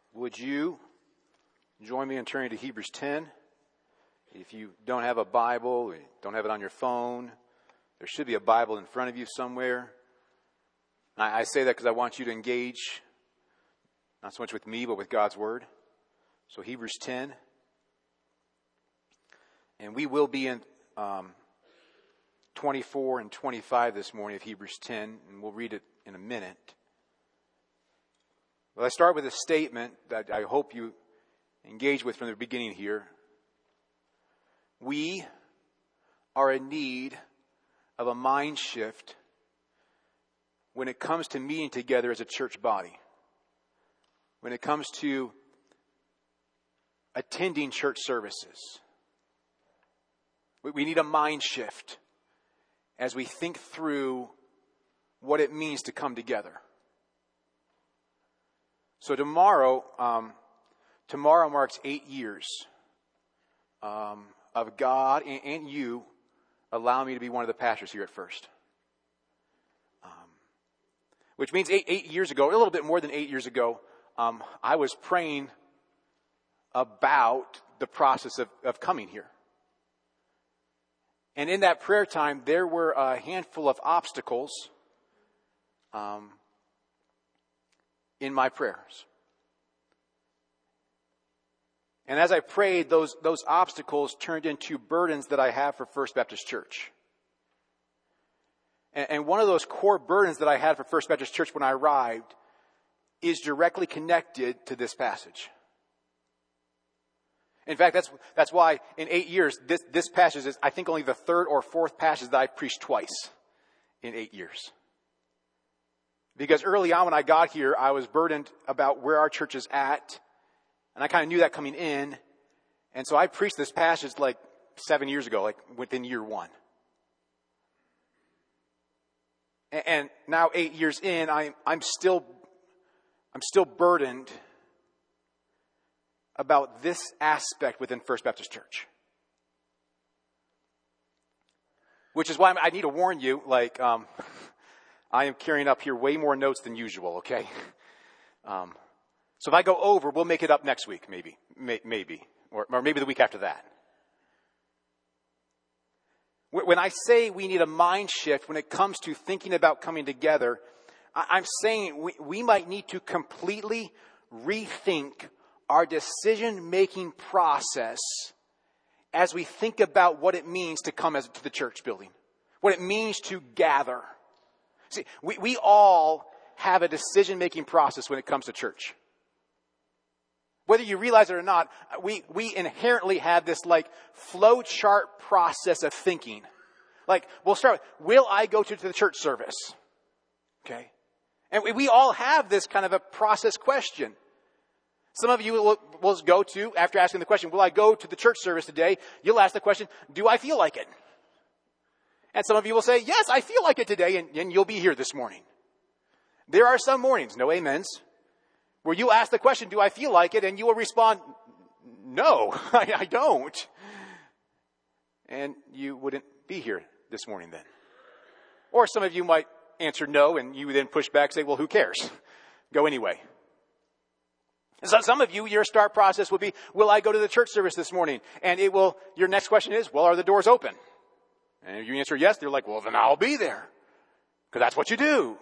Would you join me in turning to Hebrews 10? If you don't have a Bible, or don't have it on your phone, there should be a Bible in front of you somewhere. I say that because I want you to engage, not so much with me, but with God's Word. So Hebrews 10. And we will be in 24 and 25 this morning of Hebrews 10, and we'll read it in a minute. Well, I start with a statement that I hope you engage with from the beginning here. We are in need of a mind shift when it comes to meeting together as a church body. When it comes to attending church services. We need a mind shift as we think through what it means to come together. So tomorrow marks 8 years of God and you allow me to be one of the pastors here at First. Which means 8 years ago, a little bit more than 8 years ago, I was praying about the process of coming here. And in that prayer time, there were a handful of obstacles in my prayers. And as I prayed, those obstacles turned into burdens that I have for First Baptist Church. And one of those core burdens that I had for First Baptist Church when I arrived is directly connected to this passage. In fact, that's why in 8 years, this passage is, I think, only the third or fourth passage that I've preached twice in 8 years. Because early on when I got here, I was burdened about where our church is at. And I kind of knew that coming in. And so I preached this passage like 7 years ago, like within year one. And now 8 years in, I'm still burdened about this aspect within First Baptist Church. Which is why I need to warn you, I am carrying up here way more notes than usual, okay? So if I go over, we'll make it up next week, maybe. Or maybe the week after that. When I say we need a mind shift when it comes to thinking about coming together, I'm saying we might need to completely rethink our decision-making process as we think about what it means to come to the church building. What it means to gather. See, we all have a decision-making process when it comes to church. Whether you realize it or not, we inherently have this flow chart process of thinking. We'll start with, will I go to the church service? Okay. And we all have this kind of a process question. Some of you will go to, after asking the question, will I go to the church service today? You'll ask the question, do I feel like it? And some of you will say, yes, I feel like it today, and you'll be here this morning. There are some mornings, no amens, where you ask the question, do I feel like it? And you will respond, no, I don't. And you wouldn't be here this morning then. Or some of you might answer no, and you then push back and say, well, who cares? Go anyway. So some of you, your start process would be, will I go to the church service this morning? And your next question is, well, are the doors open? And if you answer yes, they're like, well, then I'll be there. Because that's what you do.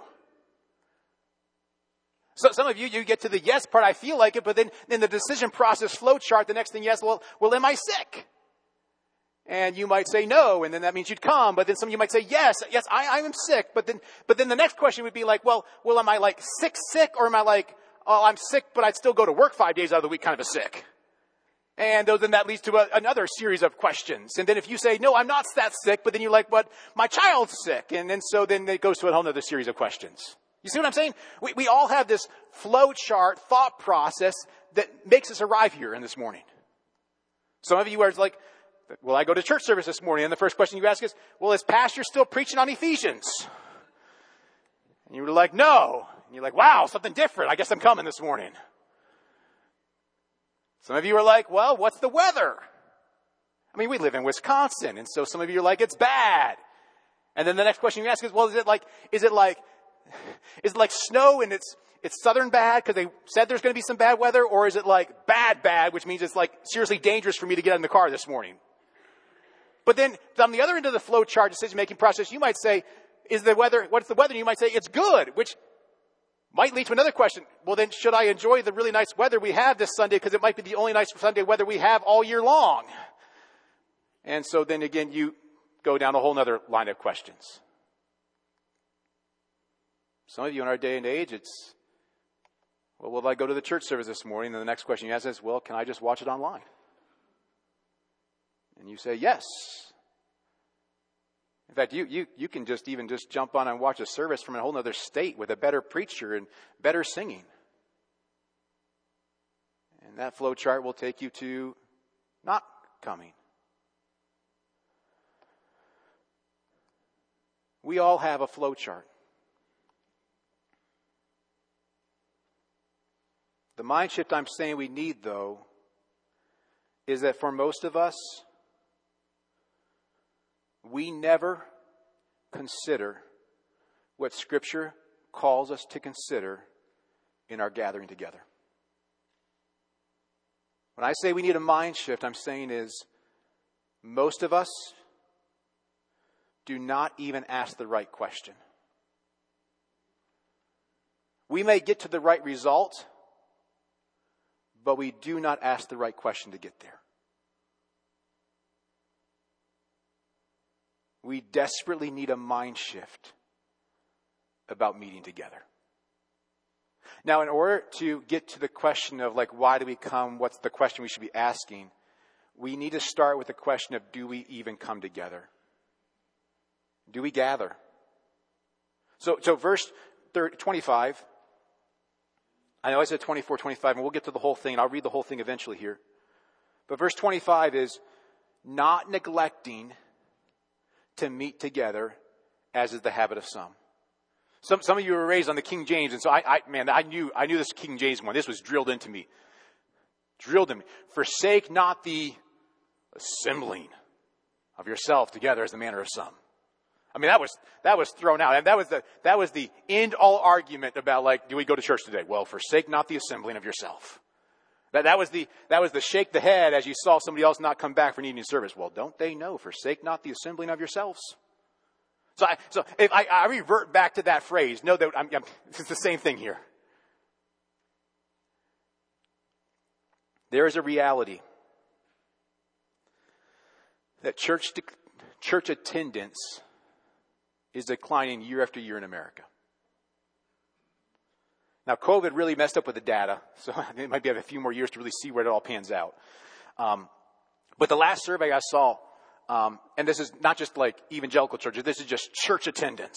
So some of you get to the yes part, I feel like it, but then in the decision process flow chart, the next thing, yes, well, am I sick? And you might say no, and then that means you'd come. But then some of you might say, yes, I am sick. But then the next question would be well, am I sick? Or am I oh, I'm sick, but I'd still go to work 5 days out of the week, kind of a sick. And then that leads to another series of questions. And then if you say, no, I'm not that sick, but then you're but my child's sick. And then it goes to a whole other series of questions. You see what I'm saying? We all have this flow chart thought process that makes us arrive here in this morning. Some of you are will I go to church service this morning? And the first question you ask is, well, is pastor still preaching on Ephesians? And you were no. And you're wow, something different. I guess I'm coming this morning. Some of you are well, what's the weather? I mean, we live in Wisconsin, and so some of you are it's bad. And then the next question you ask is, well, is it like snow and it's southern bad because they said there's going to be some bad weather? Or is it like bad, which means it's like seriously dangerous for me to get in the car this morning? But then on the other end of the flow chart decision-making process, you might say, what's the weather? And you might say, it's good, which might lead to another question. Well, then should I enjoy the really nice weather we have this Sunday because it might be the only nice Sunday weather we have all year long? And so then again, you go down a whole other line of questions. Some of you in our day and age, it's, well, will I go to the church service this morning? And the next question you ask is, well, can I just watch it online? And you say, yes. In fact, you can just jump on and watch a service from a whole other state with a better preacher and better singing. And that flow chart will take you to not coming. We all have a flow chart. The mind shift I'm saying we need, though, is that for most of us, we never consider what Scripture calls us to consider in our gathering together. When I say we need a mind shift, I'm saying is most of us do not even ask the right question. We may get to the right result, but we do not ask the right question to get there. We desperately need a mind shift about meeting together. Now, in order to get to the question of why do we come, what's the question we should be asking, we need to start with the question of, do we even come together? Do we gather? So verse 25, I know I said 24, 25, and we'll get to the whole thing, and I'll read the whole thing eventually here. But verse 25 is, not neglecting to meet together, as is the habit of some. Some of you were raised on the King James, and so I knew this King James one. This was drilled into me. Forsake not the assembling of yourself together as the manner of some. I mean, that was thrown out. And that was the end all argument about do we go to church today? Well, forsake not the assembling of yourself. That was the shake the head as you saw somebody else not come back for an evening service. Well, don't they know? Forsake not the assembling of yourselves. So if I revert back to that phrase, know that it's the same thing here. There is a reality that church attendance is declining year after year in America. Now, COVID really messed up with the data, so it might be a few more years to really see where it all pans out. But the last survey I saw, and this is not just evangelical churches, this is just church attendance.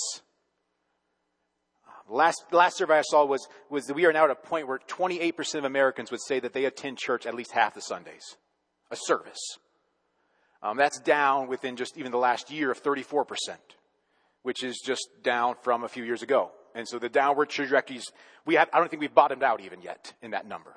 The last survey I saw was that we are now at a point where 28% of Americans would say that they attend church at least half the Sundays, a service. That's down within just even the last year of 34%, which is just down from a few years ago. And so the downward trajectories, I don't think we've bottomed out even yet in that number.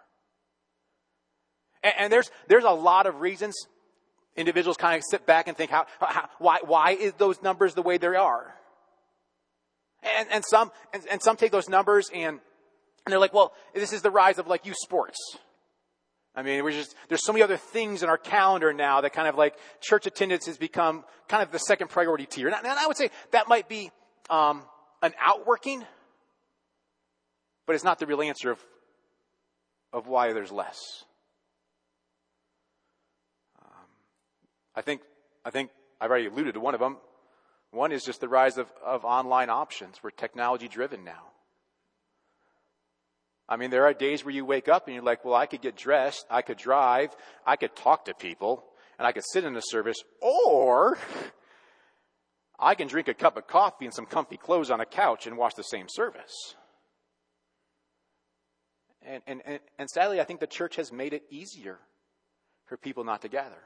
And there's a lot of reasons individuals kind of sit back and think, why is those numbers the way they are? And some take those numbers and they're like, well, this is the rise of youth sports. I mean, there's so many other things in our calendar now that kind of church attendance has become kind of the second priority tier. And I would say that might be an outworking, but it's not the real answer of why there's less. I think I've already alluded to one of them. One is just the rise of online options. We're technology driven now. I mean, there are days where you wake up and you're like, well, I could get dressed, I could drive, I could talk to people, and I could sit in a service, or I can drink a cup of coffee and some comfy clothes on a couch and watch the same service. And sadly, I think the church has made it easier for people not to gather.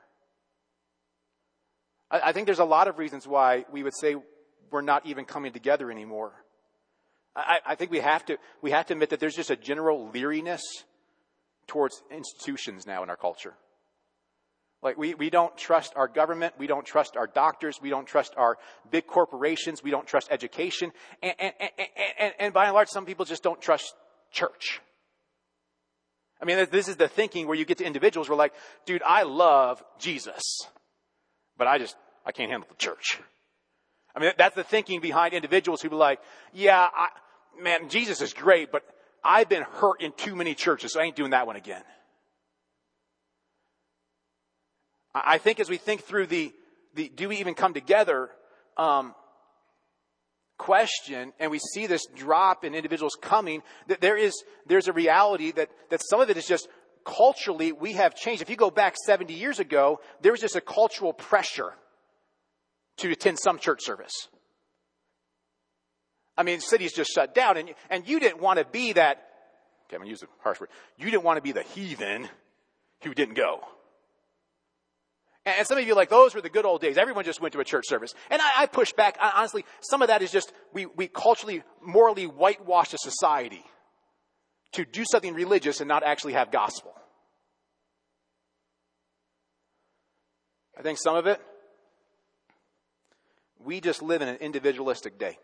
I think there's a lot of reasons why we would say we're not even coming together anymore. I think we have to admit that there's just a general leeriness towards institutions now in our culture. We don't trust our government, we don't trust our doctors, we don't trust our big corporations, we don't trust education, and by and large, some people just don't trust church. I mean, this is the thinking where you get to individuals who are like, dude, I love Jesus, but I can't handle the church. I mean, that's the thinking behind individuals who be like, yeah, man, Jesus is great, but I've been hurt in too many churches, so I ain't doing that one again. I think as we think through the do we even come together question, and we see this drop in individuals coming, that there's a reality that some of it is just culturally we have changed. If you go back 70 years ago, there was just a cultural pressure to attend some church service. I mean, cities just shut down, and you didn't want to be that, okay, I'm going to use a harsh word, you didn't want to be the heathen who didn't go. And some of you are like, those were the good old days. Everyone just went to a church service. And I push back. Honestly, some of that is just we culturally, morally whitewash a society to do something religious and not actually have gospel. I think some of it, we just live in an individualistic day.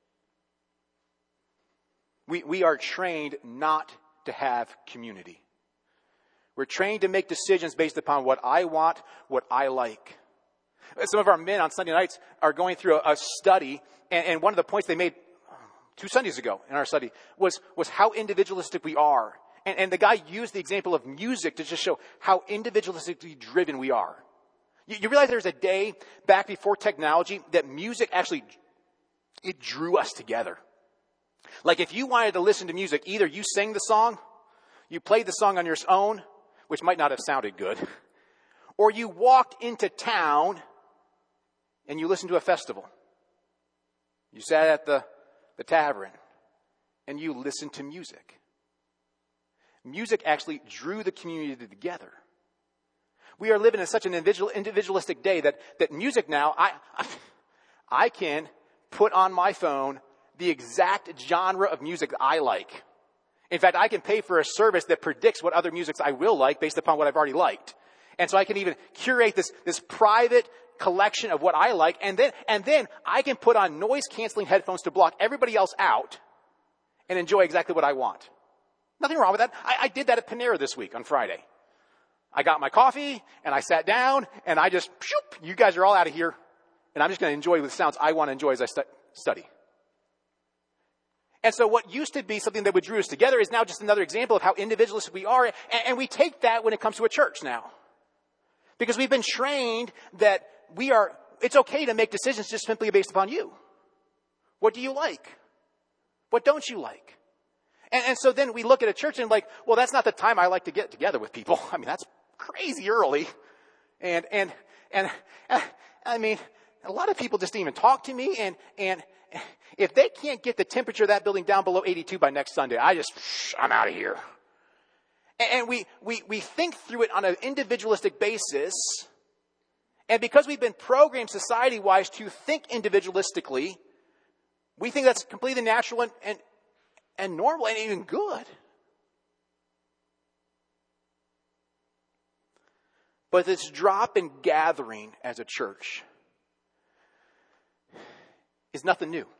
We are trained not to have community. We're trained to make decisions based upon what I want, what I like. Some of our men on Sunday nights are going through a study, and one of the points they made 2 Sundays ago in our study was how individualistic we are. And the guy used the example of music to just show how individualistically driven we are. You realize there's a day back before technology that music actually, it drew us together. Like if you wanted to listen to music, either you sang the song, you played the song on your own, which might not have sounded good, or you walked into town and you listened to a festival. You sat at the tavern and you listened to music. Music actually drew the community together. We are living in such an individualistic day that music now, I can put on my phone the exact genre of music that I like. In fact, I can pay for a service that predicts what other musics I will like based upon what I've already liked. And so I can even curate this private collection of what I like. And then I can put on noise canceling headphones to block everybody else out and enjoy exactly what I want. Nothing wrong with that. I did that at Panera this week on Friday. I got my coffee and I sat down and I just, you guys are all out of here. And I'm just going to enjoy the sounds I want to enjoy as I study. And so what used to be something that would drew us together is now just another example of how individualistic we are. And we take that when it comes to a church now. Because we've been trained that it's okay to make decisions just simply based upon you. What do you like? What don't you like? And so then we look at a church and like, well, that's not the time I like to get together with people. I mean, that's crazy early. And I mean, a lot of people just didn't even talk to me. And if they can't get the temperature of that building down below 82 by next Sunday, I'm out of here. And we think through it on an individualistic basis. And because we've been programmed society-wise to think individualistically, we think that's completely natural and normal and even good. But this drop in gathering as a church is nothing new.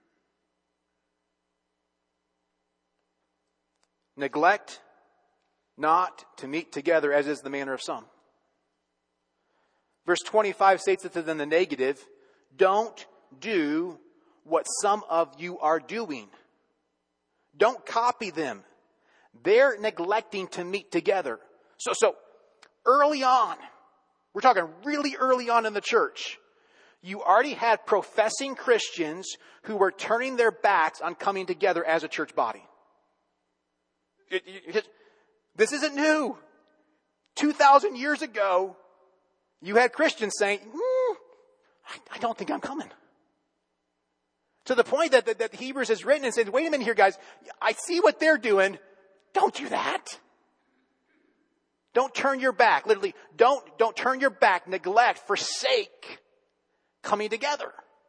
Neglect not to meet together, as is the manner of some. Verse 25 states it in the negative. Don't do what some of you are doing. Don't copy them. They're neglecting to meet together. So early on, we're talking really early on in the church, you already had professing Christians who were turning their backs on coming together as a church body. This isn't new. 2,000 years ago, you had Christians saying, I don't think I'm coming. To the point that Hebrews has written and said, wait a minute here, guys. I see what they're doing. Don't do that. Don't turn your back. Literally, don't turn your back, neglect, forsake coming together.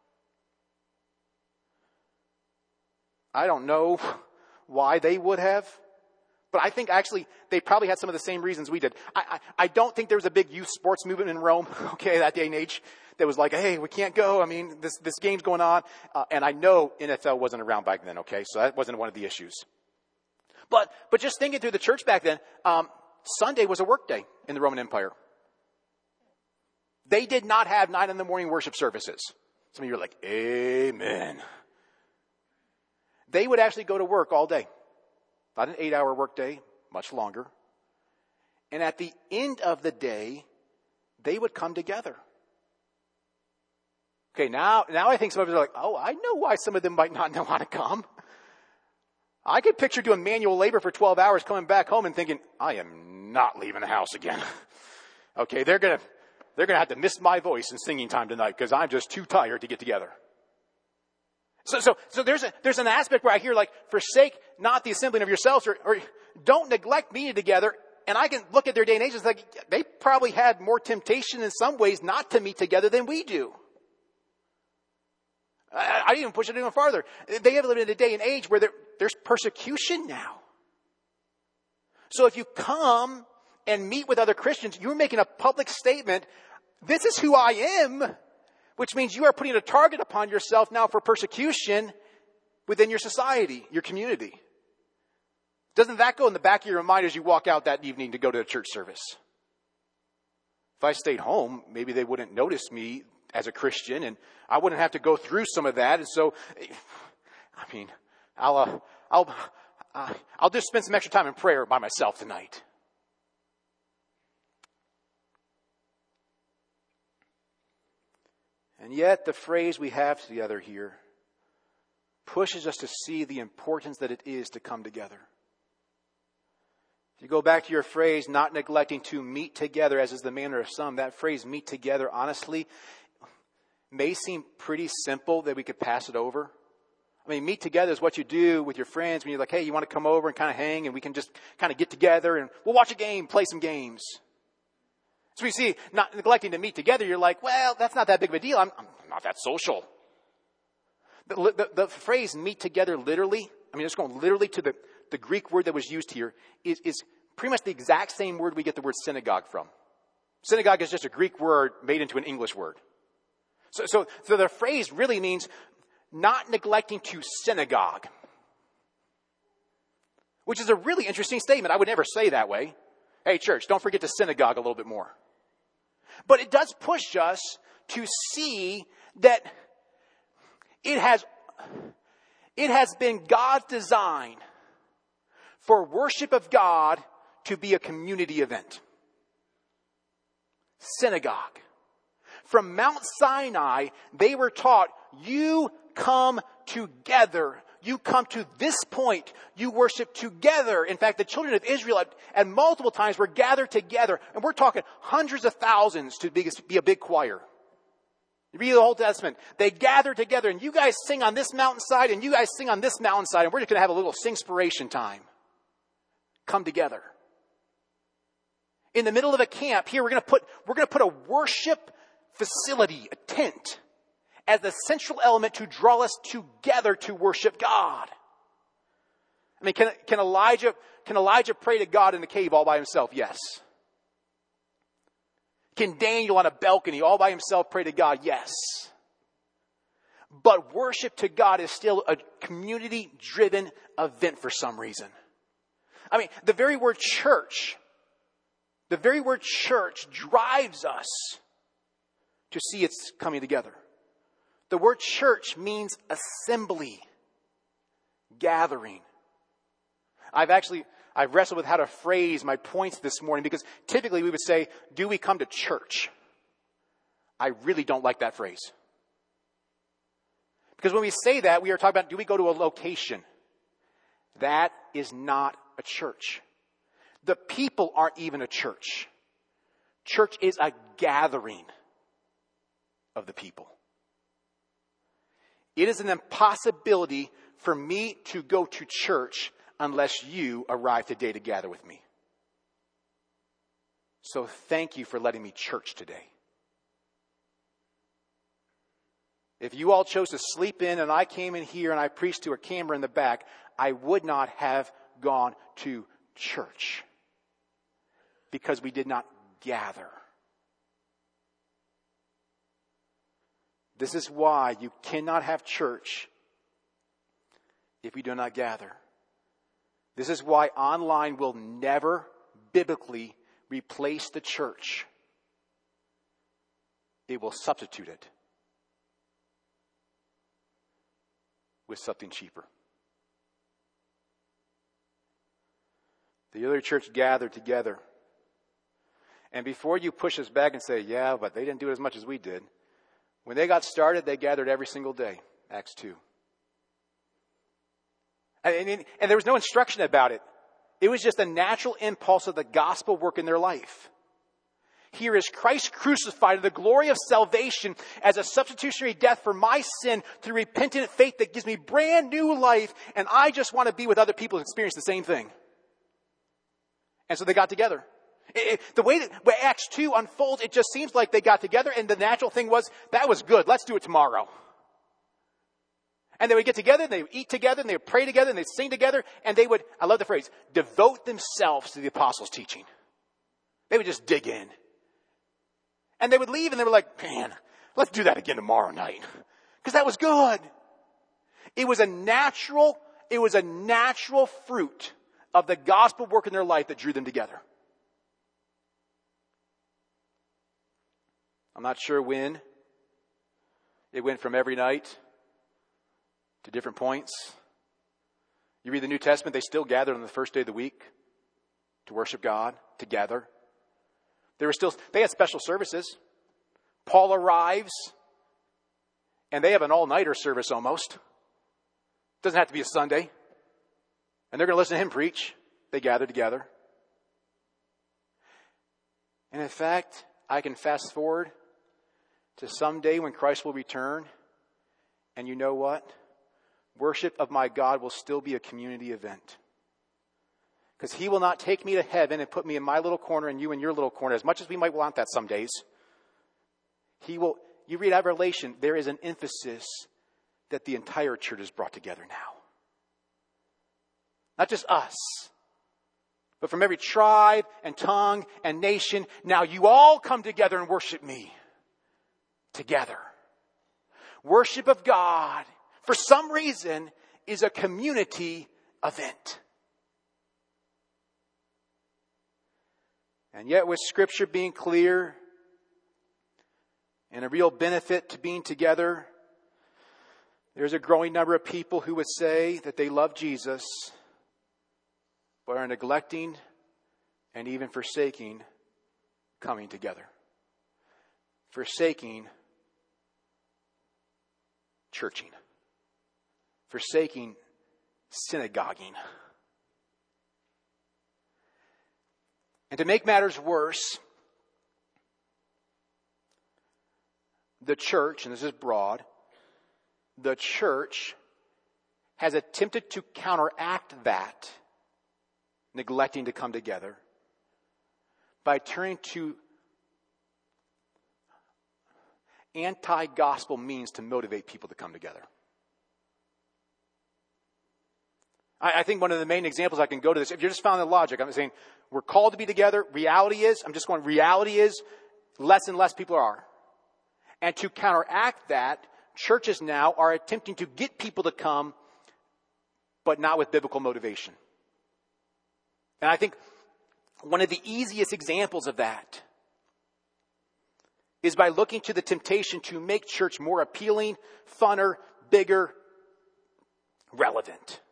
I don't know why they would have, but I think actually they probably had some of the same reasons we did. I don't think there was a big youth sports movement in Rome, that day and age, that was like, hey, we can't go. I mean, this game's going on. And I know NFL wasn't around back then, so that wasn't one of the issues. But just thinking through the church back then, Sunday was a work day in the Roman Empire. They did not have 9 a.m. worship services. Some of you are like, amen. They would actually go to work all day. Not an 8-hour work day, much longer. And at the end of the day, they would come together. Okay, now I think some of you are like, oh, I know why some of them might not know how to come. I could picture doing manual labor for 12 hours, coming back home and thinking, I am not leaving the house again. Okay, they're gonna have to miss my voice in singing time tonight because I'm just too tired to get together. So there's an aspect where I hear like, forsake not the assembling of yourselves, or don't neglect meeting together. And I can look at their day and age and it's like, they probably had more temptation in some ways not to meet together than we do. I even push it even farther. They have lived in a day and age where there's persecution now. So if you come and meet with other Christians, you're making a public statement, this is who I am, which means you are putting a target upon yourself now for persecution within your society, your community. Doesn't that go in the back of your mind as you walk out that evening to go to a church service? If I stayed home, maybe they wouldn't notice me as a Christian, and I wouldn't have to go through some of that. And so, I mean, I'll just spend some extra time in prayer by myself tonight. And yet, the phrase we have together here pushes us to see the importance that it is to come together. If you go back to your phrase, not neglecting to meet together, as is the manner of some, that phrase, meet together, honestly, may seem pretty simple that we could pass it over. I mean, meet together is what you do with your friends when you're like, hey, you want to come over and kind of hang and we can just kind of get together and we'll watch a game, play some games. So we see, not neglecting to meet together, you're like, well, that's not that big of a deal. I'm not that social. The phrase meet together literally, I mean, it's going literally to the Greek word that was used here is pretty much the exact same word we get the word synagogue from. Synagogue is just a Greek word made into an English word. So the phrase really means not neglecting to synagogue, which is a really interesting statement. I would never say that way. Hey, church, don't forget to synagogue a little bit more. But it does push us to see that it has been God's design for worship of God to be a community event. Synagogue. From Mount Sinai, they were taught, you come together. You come to this point. You worship together. In fact, the children of Israel at multiple times were gathered together. And we're talking hundreds of thousands to be a big choir. You read the Old Testament. They gather together and you guys sing on this mountainside and you guys sing on this mountainside. And we're just going to have a little singspiration time. Come together. In the middle of a camp here, we're going to put a worship facility, a tent, as the central element to draw us together to worship God. I mean, can Elijah pray to God in the cave all by himself? Yes. Can Daniel on a balcony all by himself pray to God? Yes. But worship to God is still a community-driven event for some reason. I mean, the very word church drives us to see it's coming together. The word church means assembly, gathering. I've wrestled with how to phrase my points this morning because typically we would say, do we come to church? I really don't like that phrase. Because when we say that, we are talking about, do we go to a location? That is not a church. The people aren't even a church. Church is a gathering of the people. It is an impossibility for me to go to church unless you arrive today to gather with me. So thank you for letting me church today. If you all chose to sleep in and I came in here and I preached to a camera in the back, I would not have gone to church because we did not gather. This is why you cannot have church if we do not gather. This is why online will never biblically replace the church. It will substitute it with something cheaper. The early church gathered together. And before you push us back and say, yeah, but they didn't do it as much as we did. When they got started, they gathered every single day. Acts 2. And there was no instruction about it. It was just a natural impulse of the gospel work in their life. Here is Christ crucified, the glory of salvation as a substitutionary death for my sin through repentant faith that gives me brand new life. And I just want to be with other people who experience the same thing. And so they got together. The way that Acts 2 unfolds, it just seems like they got together and the natural thing was, that was good, let's do it tomorrow. And they would get together and they would eat together and they would pray together and they'd sing together and they would, I love the phrase, devote themselves to the apostles' teaching. They would just dig in. And they would leave and they were like, man, let's do that again tomorrow night. Because that was good. It was a natural fruit of the gospel work in their life that drew them together. I'm not sure when it went from every night to different points. You read the New Testament, they still gathered on the first day of the week to worship God together. They had special services. Paul arrives and they have an all-nighter service almost. Doesn't have to be a Sunday. And they're going to listen to him preach. They gather together. And in fact, I can fast forward to someday when Christ will return. And you know what? Worship of my God will still be a community event. Because he will not take me to heaven and put me in my little corner and you in your little corner, as much as we might want that some days. He will, you read out Revelation, there is an emphasis that the entire church is brought together now. Not just us, but from every tribe and tongue and nation. Now you all come together and worship me together. Worship of God, for some reason, is a community event. And yet with Scripture being clear and a real benefit to being together, there's a growing number of people who would say that they love Jesus, but are neglecting and even forsaking coming together. Forsaking churching. Forsaking synagoguing. And to make matters worse, the church, and this is broad, the church has attempted to counteract that, neglecting to come together, by turning to anti-gospel means to motivate people to come together. I think one of the main examples I can go to this, if you're just following the logic, I'm saying we're called to be together. Reality is less and less people are. And to counteract that, churches now are attempting to get people to come, but not with biblical motivation. And I think one of the easiest examples of that is by looking to the temptation to make church more appealing, funner, bigger, relevant.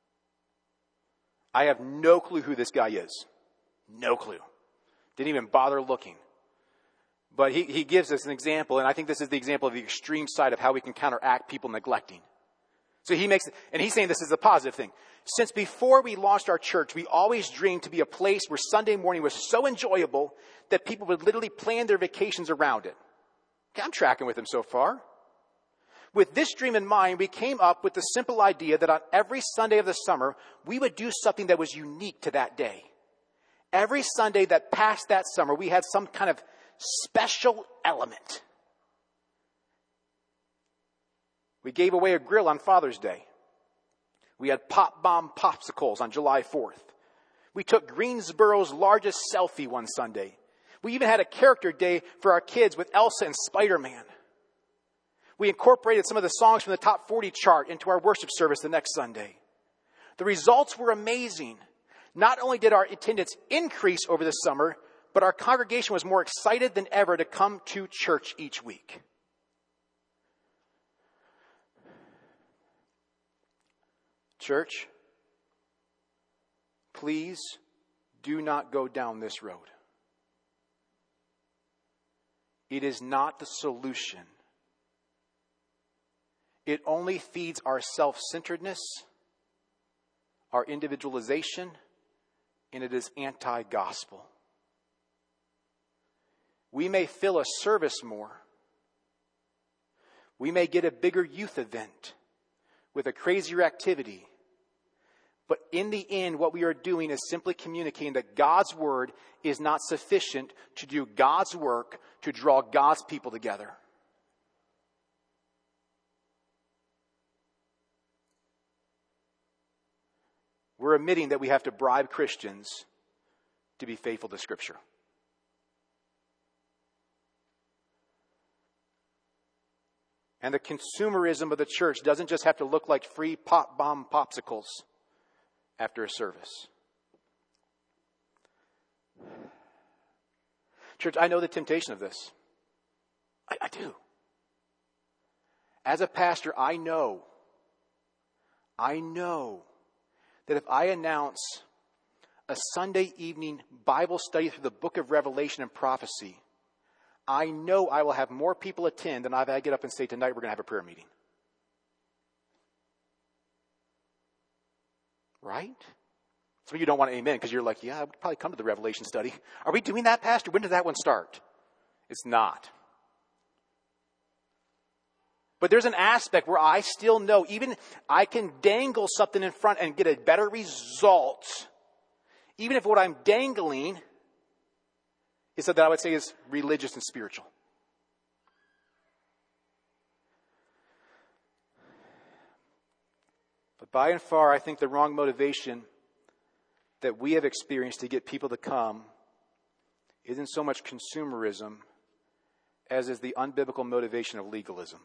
I have no clue who this guy is. No clue. Didn't even bother looking. But he gives us an example, and I think this is the example of the extreme side of how we can counteract people neglecting. So he's saying this is a positive thing. Since before we launched our church, we always dreamed to be a place where Sunday morning was so enjoyable that people would literally plan their vacations around it. Okay, I'm tracking with him so far. With this dream in mind, we came up with the simple idea that on every Sunday of the summer, we would do something that was unique to that day. Every Sunday that passed that summer, we had some kind of special element. We gave away a grill on Father's Day. We had pop bomb popsicles on July 4th. We took Greensboro's largest selfie one Sunday. We even had a character day for our kids with Elsa and Spider-Man. We incorporated some of the songs from the top 40 chart into our worship service the next Sunday. The results were amazing. Not only did our attendance increase over the summer, but our congregation was more excited than ever to come to church each week. Church, please do not go down this road. It is not the solution. It only feeds our self-centeredness, our individualization, and it is anti-gospel. We may fill a service more. We may get a bigger youth event with a crazier activity. But in the end, what we are doing is simply communicating that God's word is not sufficient to do God's work to draw God's people together. We're admitting that we have to bribe Christians to be faithful to Scripture. And the consumerism of the church doesn't just have to look like free pop bomb popsicles after a service. Church, I know the temptation of this. I do. As a pastor, I know that if I announce a Sunday evening Bible study through the book of Revelation and prophecy, I know I will have more people attend than if I get up and say, tonight we're going to have a prayer meeting. Right? Some of you don't want to amen because you're like, yeah, I would probably come to the Revelation study. Are we doing that, Pastor? When did that one start? It's not. But there's an aspect where I still know, even I can dangle something in front and get a better result, even if what I'm dangling is something I would say is religious and spiritual. But by and far, I think the wrong motivation that we have experienced to get people to come isn't so much consumerism as is the unbiblical motivation of legalism.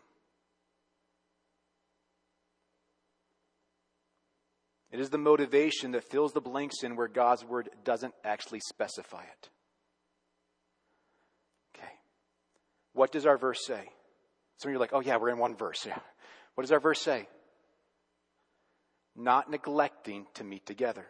It is the motivation that fills the blanks in where God's word doesn't actually specify it. Okay. What does our verse say? Some of you are like, oh yeah, we're in one verse. Yeah. What does our verse say? Not neglecting to meet together.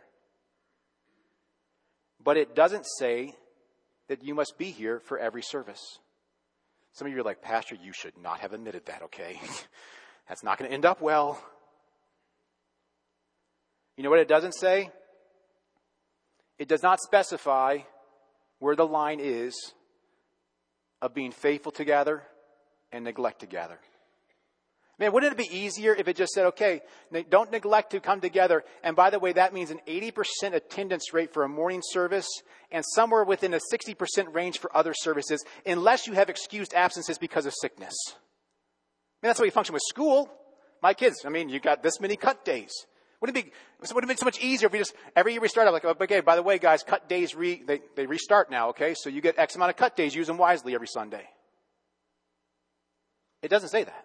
But it doesn't say that you must be here for every service. Some of you are like, Pastor, you should not have admitted that, okay? That's not going to end up well. You know what it doesn't say? It does not specify where the line is of being faithful to gather and neglect to gather. Man, wouldn't it be easier if it just said, okay, don't neglect to come together. And by the way, that means an 80% attendance rate for a morning service and somewhere within a 60% range for other services, unless you have excused absences because of sickness. I mean, that's the way you function with school. My kids, you got this many cut days. Wouldn't it be so much easier if we just, every year we start out like, okay, by the way, guys, cut days, they restart now, okay? So you get X amount of cut days, use them wisely every Sunday. It doesn't say that.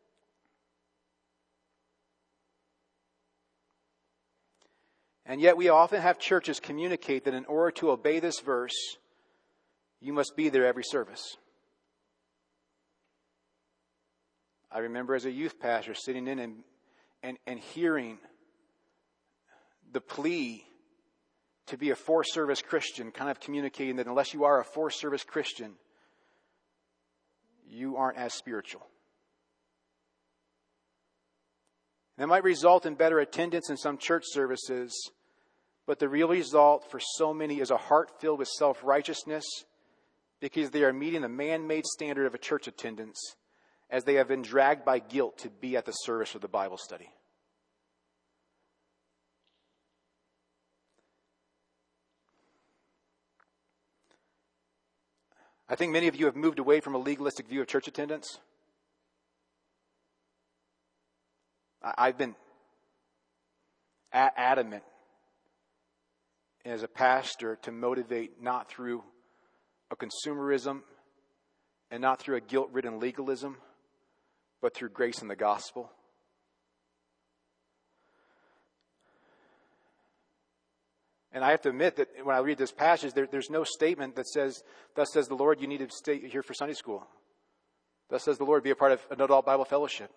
And yet we often have churches communicate that in order to obey this verse, you must be there every service. I remember as a youth pastor sitting in and hearing the plea to be a four-service Christian, kind of communicating that unless you are a four-service Christian, you aren't as spiritual. And that might result in better attendance in some church services, but the real result for so many is a heart filled with self-righteousness because they are meeting the man-made standard of a church attendance as they have been dragged by guilt to be at the service of the Bible study. I think many of you have moved away from a legalistic view of church attendance. I've been adamant as a pastor to motivate not through a consumerism and not through a guilt-ridden legalism, but through grace and the gospel. And I have to admit that when I read this passage, there's no statement that says, thus says the Lord, you need to stay here for Sunday school. Thus says the Lord, be a part of an adult Bible fellowship.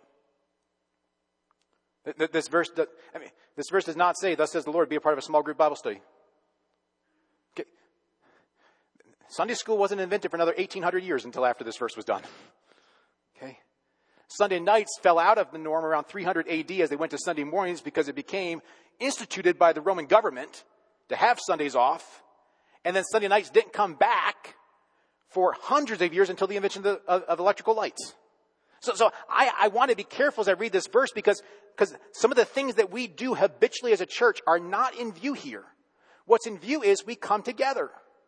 This verse does not say, thus says the Lord, be a part of a small group Bible study. Okay. Sunday school wasn't invented for another 1,800 years until after this verse was done. Okay. Sunday nights fell out of the norm around 300 AD as they went to Sunday mornings because it became instituted by the Roman government to have Sundays off. And then Sunday nights didn't come back for hundreds of years until the invention of electrical lights. So I want to be careful as I read this verse because some of the things that we do habitually as a church are not in view here. What's in view is we come together.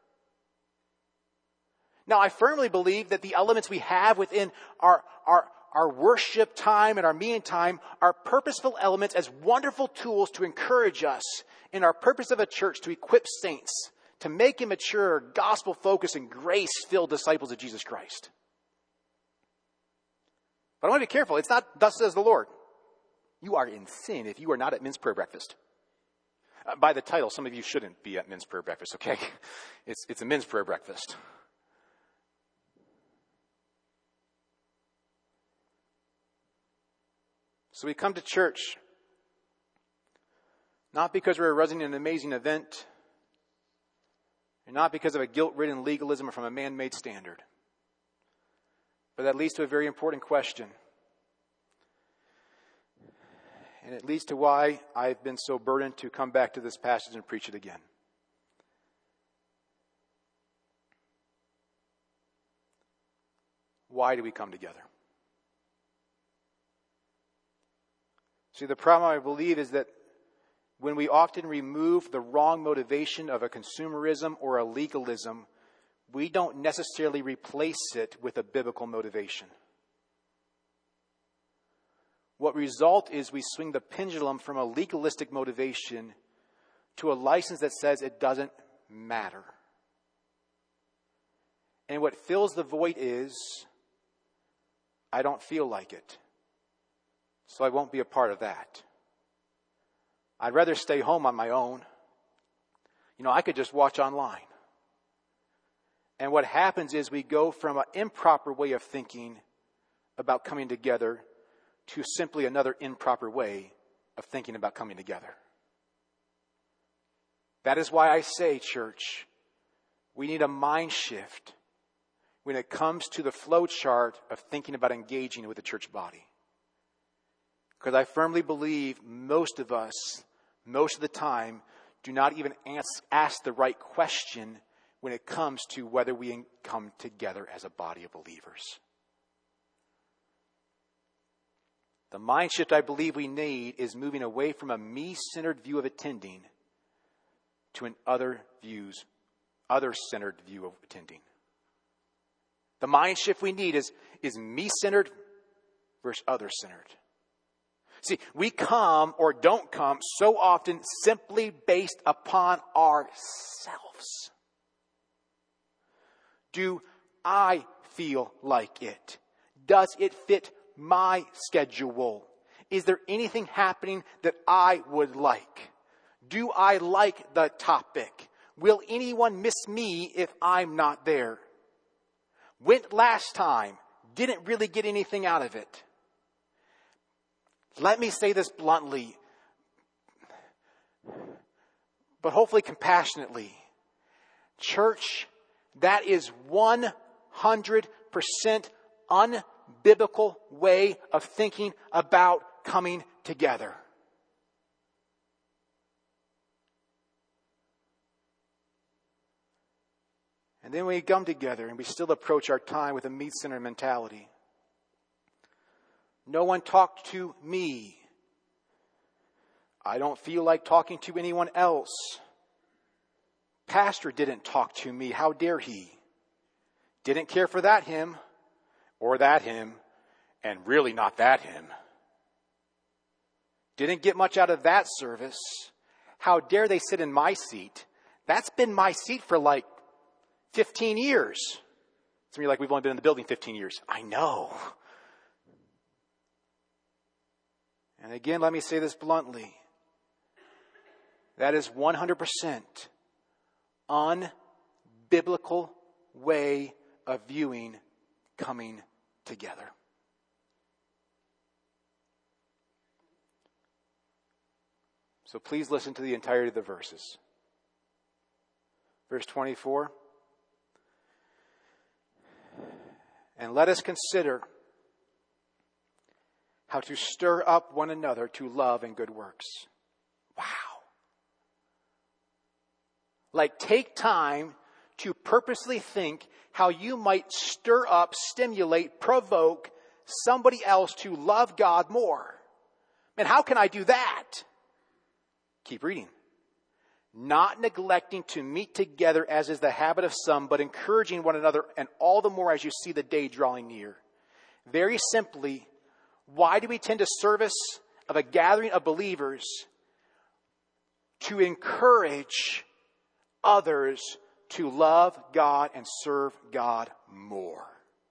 Now, I firmly believe that the elements we have within our worship time and our meeting time are purposeful elements as wonderful tools to encourage us in our purpose of a church to equip saints, to make immature, gospel-focused, and grace-filled disciples of Jesus Christ. But I want to be careful. It's not, thus says the Lord. You are in sin if you are not at men's prayer breakfast. By the title, some of you shouldn't be at men's prayer breakfast, okay? It's a men's prayer breakfast. So we come to church not because we're running an amazing event, and not because of a guilt-ridden legalism or from a man-made standard. But that leads to a very important question. And it leads to why I've been so burdened to come back to this passage and preach it again. Why do we come together? See, the problem I believe is that when we often remove the wrong motivation of a consumerism or a legalism, we don't necessarily replace it with a biblical motivation. What result is we swing the pendulum from a legalistic motivation to a license that says it doesn't matter. And what fills the void is, I don't feel like it, so I won't be a part of that. I'd rather stay home on my own. I could just watch online. And what happens is we go from an improper way of thinking about coming together to simply another improper way of thinking about coming together. That is why I say, church, we need a mind shift when it comes to the flow chart of thinking about engaging with the church body. Because I firmly believe most of us, most of the time, do not even ask the right question when it comes to whether we come together as a body of believers. The mind shift I believe we need is moving away from a me-centered view of attending to an other-centered view of attending. The mind shift we need is me-centered versus other-centered. See, we come or don't come so often simply based upon ourselves. Do I feel like it? Does it fit my schedule? Is there anything happening that I would like? Do I like the topic? Will anyone miss me if I'm not there? Went last time, didn't really get anything out of it. Let me say this bluntly, but hopefully compassionately. Church, that is 100% unbiblical way of thinking about coming together. And then we come together and we still approach our time with a me-centered mentality. No one talked to me. I don't feel like talking to anyone else. Pastor didn't talk to me. How dare he? Didn't care for that hymn or that hymn, and really not that hymn. Didn't get much out of that service. How dare they sit in my seat? That's been my seat for like 15 years. Some of you are like, we've only been in the building 15 years. I know. And again, let me say this bluntly. That is 100% unbiblical way of viewing coming together. So please listen to the entirety of the verses. Verse 24. And let us consider how to stir up one another to love and good works. Wow. Like, take time to purposely think how you might stir up, stimulate, provoke somebody else to love God more. And how can I do that? Keep reading. Not neglecting to meet together as is the habit of some, but encouraging one another, and all the more as you see the day drawing near. Very simply, why do we tend to service of a gathering of believers? To encourage others to love God and serve God more.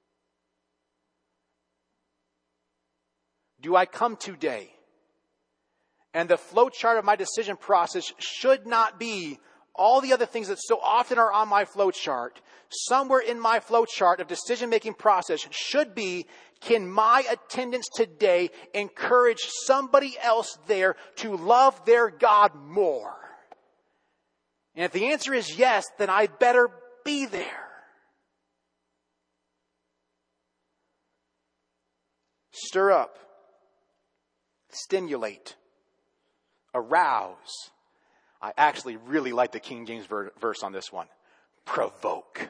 Do I come today? And the flow chart of my decision process should not be all the other things that so often are on my flow chart. Somewhere in my flow chart of decision-making process should be, can my attendance today encourage somebody else there to love their God more? And if the answer is yes, then I better be there. Stir up. Stimulate. Arouse. I actually really like the King James verse on this one. Provoke.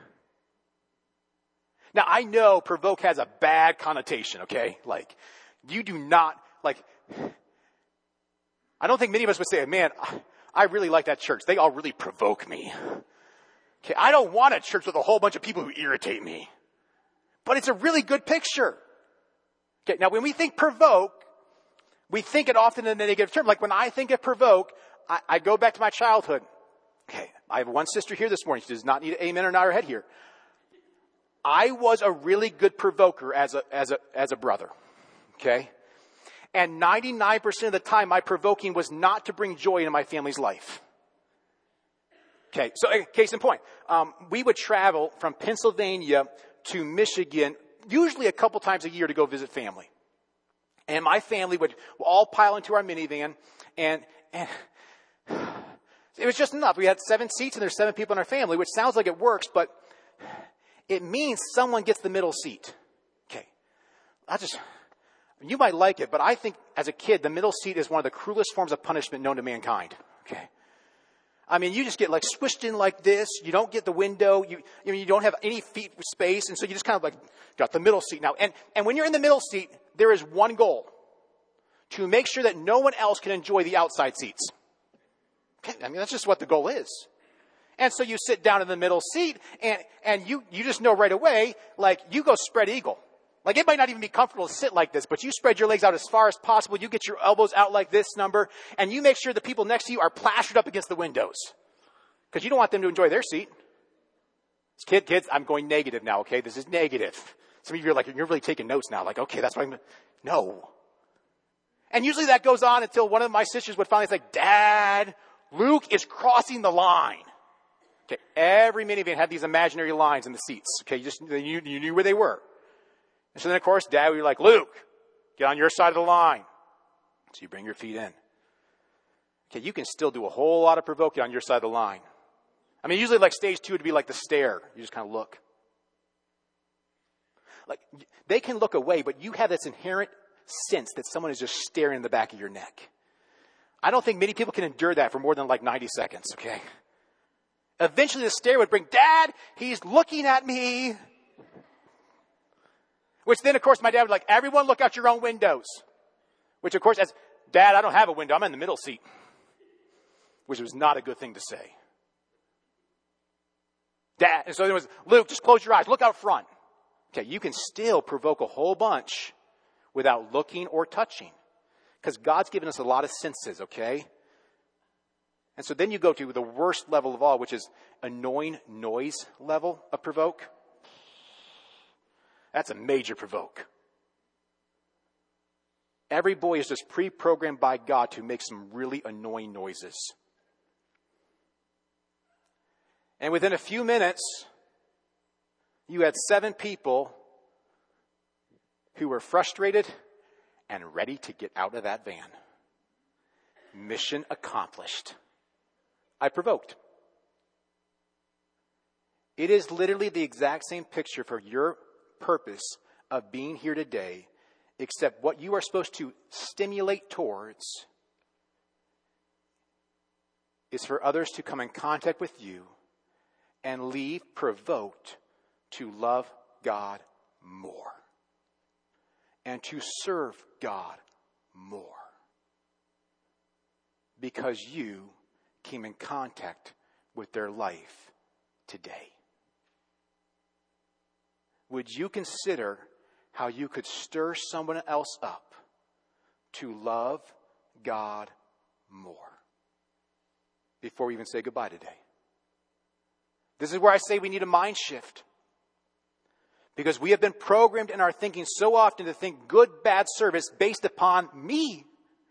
Now, I know provoke has a bad connotation, okay? Like, you do not, like, I don't think many of us would say, man, I really like that church. They all really provoke me. Okay, I don't want a church with a whole bunch of people who irritate me. But it's a really good picture. Okay, now when we think provoke, we think it often in a negative term. Like when I think of provoke, I go back to my childhood. Okay, I have one sister here this morning. She does not need an amen or nod her head here. I was a really good provoker as a brother. Okay? And 99% of the time, my provoking was not to bring joy into my family's life. Okay, so case in point. We would travel from Pennsylvania to Michigan, usually a couple times a year to go visit family. And my family would all pile into our minivan, and it was just enough. We had 7 seats, and there's 7 people in our family, which sounds like it works, but it means someone gets the middle seat. Okay, you might like it, but I think as a kid, the middle seat is one of the cruelest forms of punishment known to mankind. Okay. I mean, you just get like squished in like this. You don't get the window. You don't have any feet space. And so you just kind of like got the middle seat now. And when you're in the middle seat, there is one goal. To make sure that no one else can enjoy the outside seats. Okay, I mean, that's just what the goal is. And so you sit down in the middle seat and you just know right away, like you go spread eagle. Like it might not even be comfortable to sit like this, but you spread your legs out as far as possible. You get your elbows out like this number, and you make sure the people next to you are plastered up against the windows. Because you don't want them to enjoy their seat. Kids, I'm going negative now, okay? This is negative. Some of you are like, you're really taking notes now. Like, okay, that's why no. And usually that goes on until one of my sisters would finally say, Dad, Luke is crossing the line. Okay, every minivan had these imaginary lines in the seats. Okay, you knew where they were. And so then, of course, Dad would be like, Luke, get on your side of the line. So you bring your feet in. Okay, you can still do a whole lot of provoking on your side of the line. I mean, usually like stage 2 would be like the stare. You just kind of look. Like, they can look away, but you have this inherent sense that someone is just staring in the back of your neck. I don't think many people can endure that for more than like 90 seconds, okay? Eventually the stare would bring, Dad, he's looking at me. Which then, of course, my dad would like, everyone look out your own windows. Which, of course, as Dad, I don't have a window. I'm in the middle seat. Which was not a good thing to say. Dad, and so there was, Luke, just close your eyes. Look out front. Okay, you can still provoke a whole bunch without looking or touching. Because God's given us a lot of senses, okay? And so then you go to the worst level of all, which is annoying noise level of provoke. That's a major provoke. Every boy is just pre-programmed by God to make some really annoying noises. And within a few minutes, you had 7 people who were frustrated and ready to get out of that van. Mission accomplished. I provoked. It is literally the exact same picture for your purpose of being here today, except what you are supposed to stimulate towards is for others to come in contact with you and leave provoked to love God more and to serve God more because you came in contact with their life today. Would you consider how you could stir someone else up to love God more before we even say goodbye today? This is where I say we need a mind shift. Because we have been programmed in our thinking so often to think good, bad service based upon me.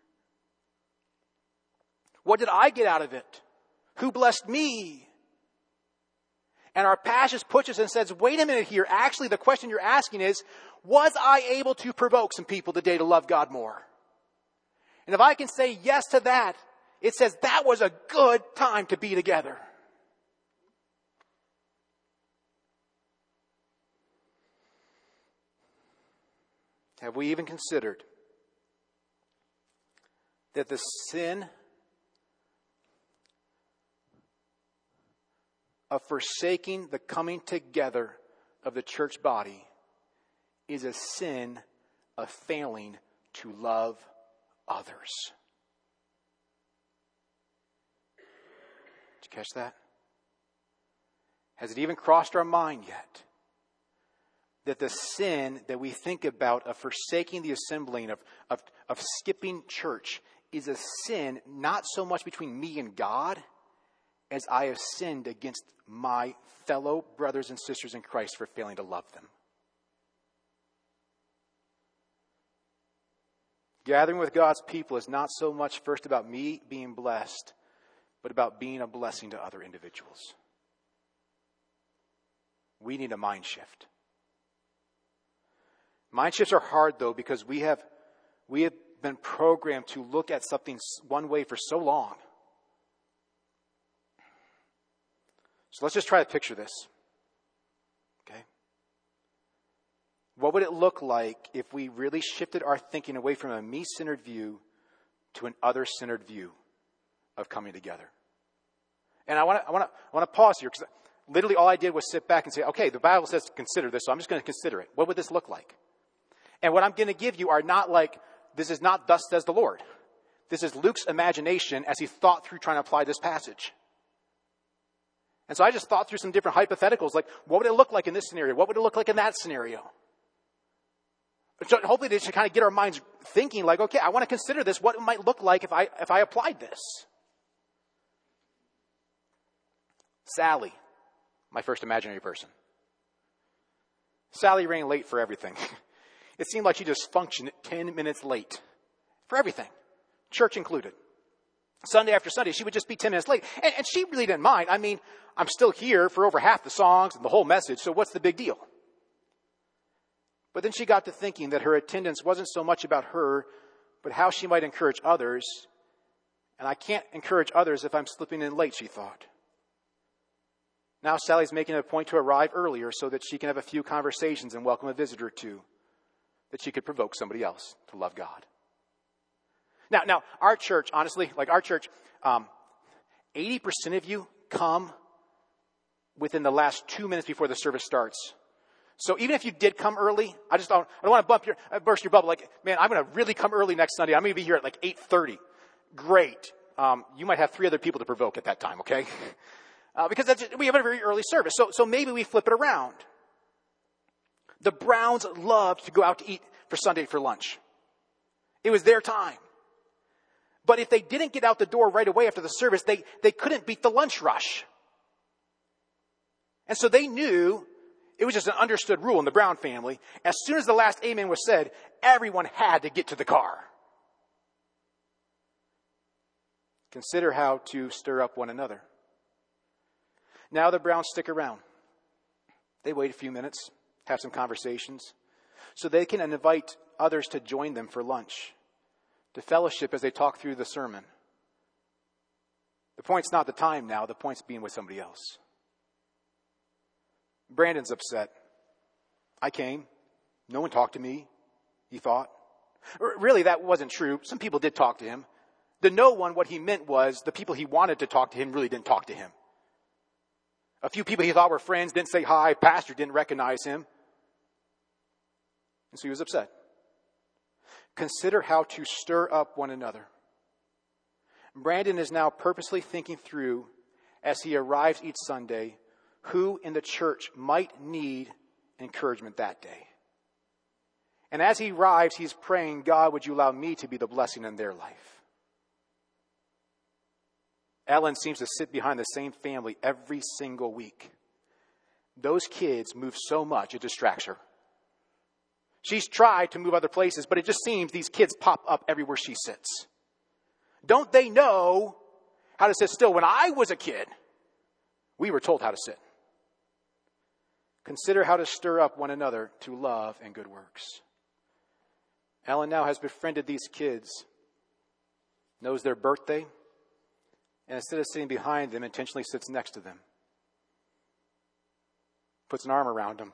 What did I get out of it? Who blessed me? And our passage pushes and says, wait a minute here. Actually, the question you're asking is, was I able to provoke some people today to love God more? And if I can say yes to that, it says that was a good time to be together. Have we even considered that the sin of forsaking the coming together of the church body is a sin of failing to love others? Did you catch that? Has it even crossed our mind yet that the sin that we think about of forsaking the assembling, of skipping church, is a sin not so much between me and God as I have sinned against my fellow brothers and sisters in Christ for failing to love them? Gathering with God's people is not so much first about me being blessed, but about being a blessing to other individuals. We need a mind shift. Mind shifts are hard, though, because we have been programmed to look at something one way for so long. So let's just try to picture this. Okay? What would it look like if we really shifted our thinking away from a me-centered view to an other-centered view of coming together? And I want to pause here, because literally all I did was sit back and say, okay, the Bible says to consider this, so I'm just going to consider it. What would this look like? And what I'm going to give you are not like, this is not thus says the Lord. This is Luke's imagination as he thought through trying to apply this passage. And so I just thought through some different hypotheticals, like, what would it look like in this scenario? What would it look like in that scenario? So hopefully they should kind of get our minds thinking like, okay, I want to consider this, what it might look like if I applied this. Sally, my first imaginary person. Sally ran late for everything. It seemed like she just functioned 10 minutes late for everything, church included. Sunday after Sunday, she would just be 10 minutes late. And she really didn't mind. I mean, I'm still here for over half the songs and the whole message, so what's the big deal? But then she got to thinking that her attendance wasn't so much about her, but how she might encourage others. And I can't encourage others if I'm slipping in late, she thought. Now Sally's making it a point to arrive earlier so that she can have a few conversations and welcome a visitor or two, that she could provoke somebody else to love God. Now, our church, honestly, like our church, 80% of you come within the last 2 minutes before the service starts. So even if you did come early, I don't want to burst your bubble. Like, man, I'm going to really come early next Sunday. I'm going to be here at like 8:30. Great. You might have 3 other people to provoke at that time, okay? Because we have a very early service. So maybe we flip it around. The Browns loved to go out to eat for Sunday for lunch. It was their time. But if they didn't get out the door right away after the service, they couldn't beat the lunch rush. And so they knew, it was just an understood rule in the Brown family, as soon as the last amen was said, everyone had to get to the car. Consider how to stir up one another. Now the Browns stick around. They wait a few minutes, have some conversations, so they can invite others to join them for lunch, to fellowship as they talk through the sermon. The point's not the time now. The point's being with somebody else. Brandon's upset. I came. No one talked to me, he thought. Really, that wasn't true. Some people did talk to him. The no one, what he meant was the people he wanted to talk to him really didn't talk to him. A few people he thought were friends didn't say hi. Pastor didn't recognize him. And so he was upset. Consider how to stir up one another. Brandon is now purposely thinking through, as he arrives each Sunday, who in the church might need encouragement that day. And as he arrives, he's praying, God, would you allow me to be the blessing in their life? Ellen seems to sit behind the same family every single week. Those kids move so much, it distracts her. She's tried to move other places, but it just seems these kids pop up everywhere she sits. Don't they know how to sit still? When I was a kid, we were told how to sit. Consider how to stir up one another to love and good works. Ellen now has befriended these kids, knows their birthday, and instead of sitting behind them, intentionally sits next to them. Puts an arm around them.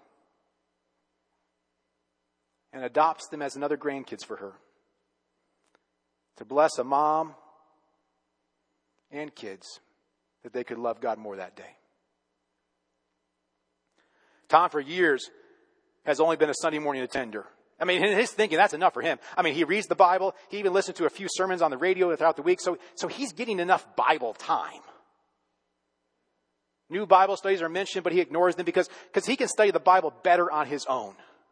And adopts them as another grandkids for her. To bless a mom and kids that they could love God more that day. Tom, for years, has only been a Sunday morning attender. I mean, in his thinking, that's enough for him. I mean, he reads the Bible. He even listens to a few sermons on the radio throughout the week. So he's getting enough Bible time. New Bible studies are mentioned, but he ignores them because he can study the Bible better on his own.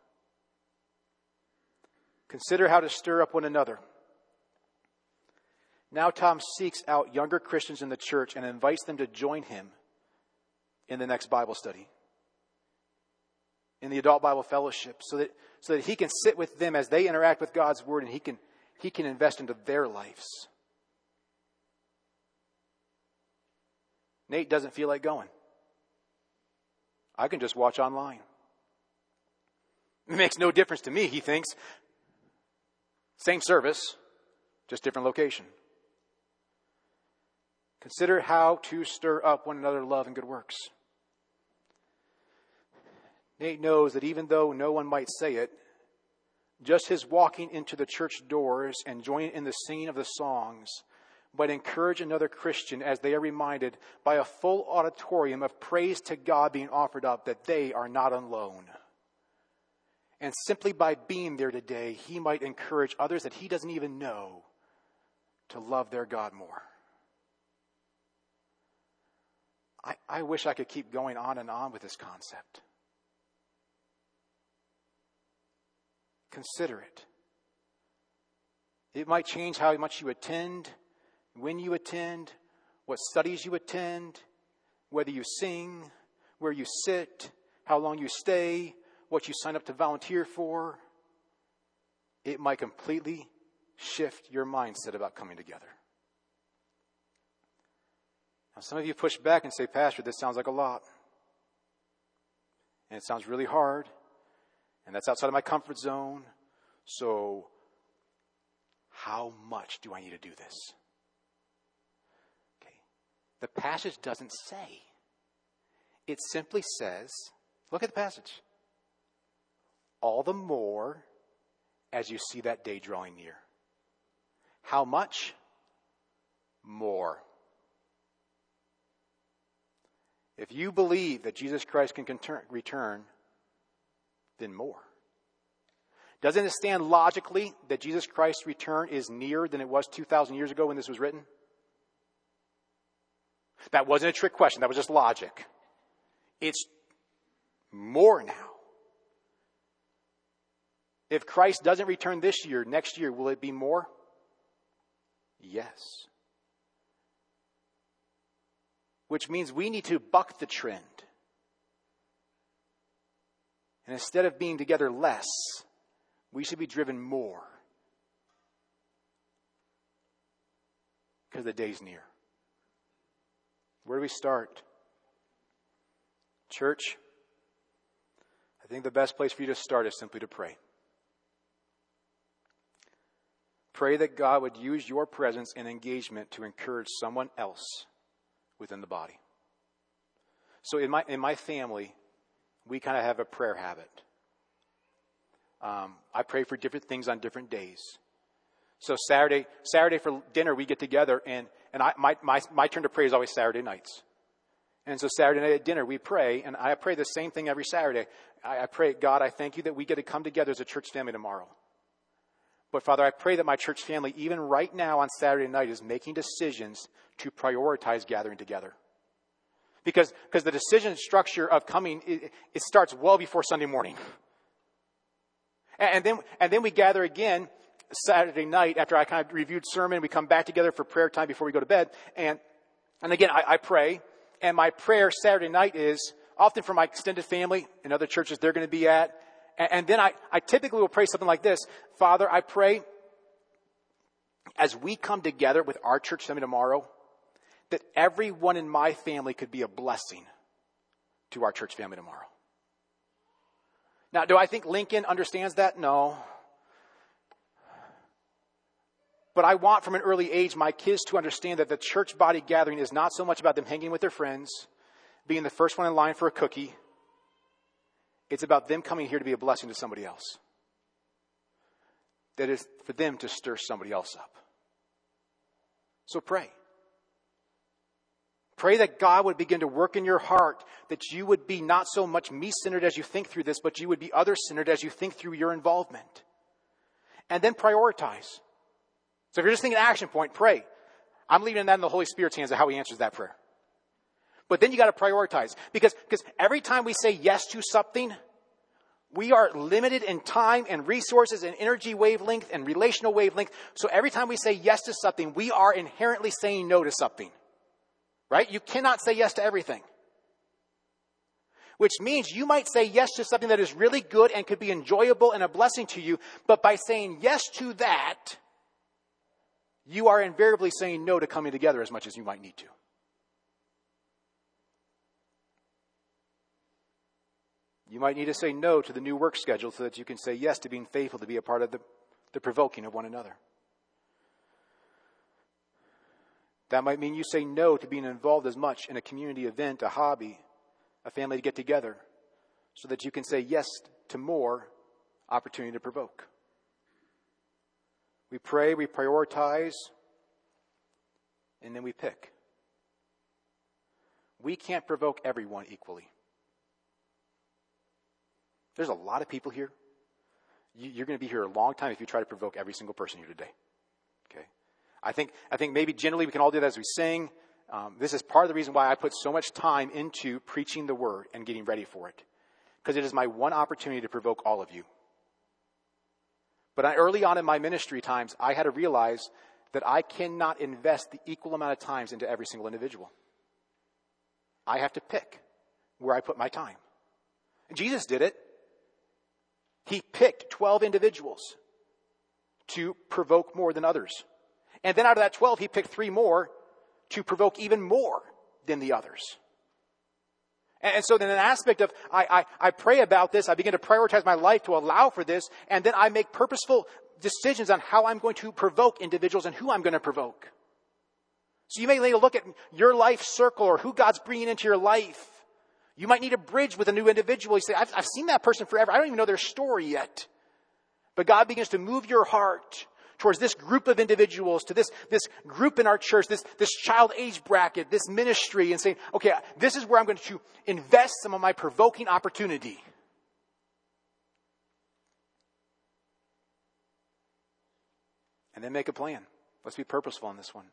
Consider how to stir up one another. Now Tom seeks out younger Christians in the church and invites them to join him in the next Bible study, in the adult Bible fellowship, so that he can sit with them as they interact with God's word and he can invest into their lives. Nate doesn't feel like going. I can just watch online. It makes no difference to me, he thinks. Same service, just different location. Consider how to stir up one another love and good works. Nate knows that even though no one might say it, just his walking into the church doors and joining in the singing of the songs might encourage another Christian as they are reminded by a full auditorium of praise to God being offered up that they are not alone. And simply by being there today, he might encourage others that he doesn't even know to love their God more. I wish I could keep going on and on with this concept. Consider it. It might change how much you attend, when you attend, what studies you attend, whether you sing, where you sit, how long you stay, what you sign up to volunteer for. It might completely shift your mindset about coming together. Now, some of you push back and say, Pastor, this sounds like a lot. And it sounds really hard. And that's outside of my comfort zone. So, how much do I need to do this? Okay. The passage doesn't say. It simply says, look at the passage. All the more as you see that day drawing near. How much? More. If you believe that Jesus Christ can return, then more. Doesn't it stand logically that Jesus Christ's return is nearer than it was 2,000 years ago when this was written? That wasn't a trick question. That was just logic. It's more now. If Christ doesn't return this year, next year, will it be more? Yes. Which means we need to buck the trend. And instead of being together less, we should be driven more. Because the day's near. Where do we start? Church, I think the best place for you to start is simply to pray. Pray that God would use your presence and engagement to encourage someone else within the body. So in my family, we kind of have a prayer habit. I pray for different things on different days. So Saturday for dinner, we get together, and my turn to pray is always Saturday nights. And so Saturday night at dinner, we pray, and I pray the same thing every Saturday. I pray, God, I thank you that we get to come together as a church family tomorrow. But Father, I pray that my church family, even right now on Saturday night, is making decisions to prioritize gathering together. Because the decision structure of coming, it starts well before Sunday morning. And then we gather again Saturday night after I kind of reviewed sermon. We come back together for prayer time before we go to bed. And again, I pray. And my prayer Saturday night is often for my extended family and other churches they're going to be at. And then I typically will pray something like this. Father, I pray as we come together with our church family tomorrow, that everyone in my family could be a blessing to our church family tomorrow. Now, do I think Lincoln understands that? No. But I want from an early age my kids to understand that the church body gathering is not so much about them hanging with their friends, being the first one in line for a cookie. It's about them coming here to be a blessing to somebody else. That is for them to stir somebody else up. So pray. Pray that God would begin to work in your heart, that you would be not so much me-centered as you think through this, but you would be other-centered as you think through your involvement. And then prioritize. So if you're just thinking action point, pray. I'm leaving that in the Holy Spirit's hands of how he answers that prayer. But then you got to prioritize. Because every time we say yes to something, we are limited in time and resources and energy wavelength and relational wavelength. So every time we say yes to something, we are inherently saying no to something. Right? You cannot say yes to everything. Which means you might say yes to something that is really good and could be enjoyable and a blessing to you. But by saying yes to that, you are invariably saying no to coming together as much as you might need to. You might need to say no to the new work schedule so that you can say yes to being faithful to be a part of the provoking of one another. That might mean you say no to being involved as much in a community event, a hobby, a family to get together, so that you can say yes to more opportunity to provoke. We pray, we prioritize, and then we pick. We can't provoke everyone equally. There's a lot of people here. You're going to be here a long time if you try to provoke every single person here today. Okay? I think maybe generally we can all do that as we sing. This is part of the reason why I put so much time into preaching the word and getting ready for it. Because it is my one opportunity to provoke all of you. But early on in my ministry times, I had to realize that I cannot invest the equal amount of times into every single individual. I have to pick where I put my time. And Jesus did it. He picked 12 individuals to provoke more than others. And then out of that 12, he picked 3 more to provoke even more than the others. And so then an aspect of, I pray about this, I begin to prioritize my life to allow for this, and then I make purposeful decisions on how I'm going to provoke individuals and who I'm going to provoke. So you may need to look at your life circle or who God's bringing into your life. You might need a bridge with a new individual. You say, I've seen that person forever. I don't even know their story yet. But God begins to move your heart towards this group of individuals, to this group in our church, this child age bracket, this ministry, and saying, okay, this is where I'm going to invest some of my provoking opportunity. And then make a plan. Let's be purposeful on this one.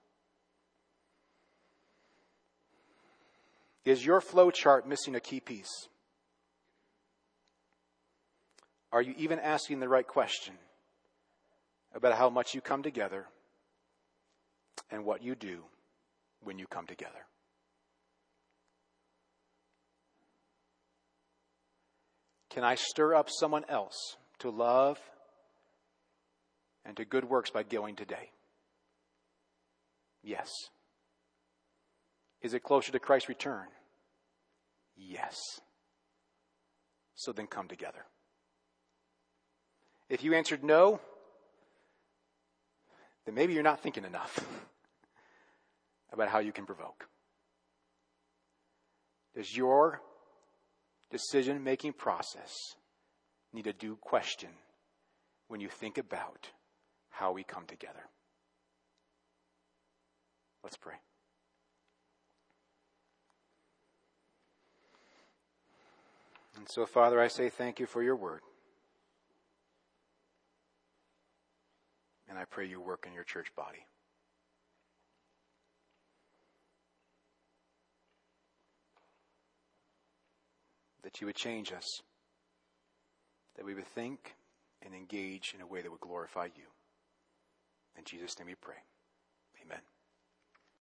Is your flow chart missing a key piece? Are you even asking the right question about how much you come together and what you do when you come together? Can I stir up someone else to love and to good works by going today? Yes. Is it closer to Christ's return? yes. So then come together. If you answered no, then maybe you're not thinking enough about how you can provoke. Does your decision-making process need a due question when you think about how we come together? Let's pray. And so, Father, I say thank you for your word. And I pray you work in your church body. That you would change us. That we would think and engage in a way that would glorify you. In Jesus' name we pray.